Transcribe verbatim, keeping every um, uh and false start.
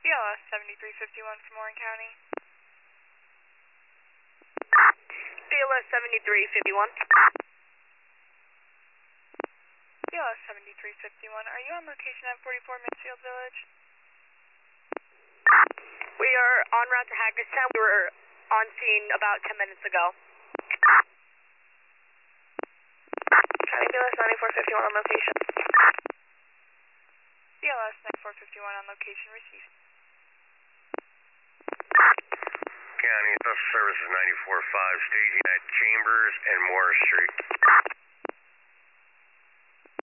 B L S seventy-three fifty-one from Warren County. B L S seventy-three fifty-one. B L S seventy-three fifty-one, are you on location at forty-four Mansfield Village? We are en route to Hagerstown. We were on scene about ten minutes ago. County B L S ninety-four fifty-one on location. B L S ninety-four fifty-one on location, received. County Bus Services ninety-four five, staging at Chambers and Morris Street.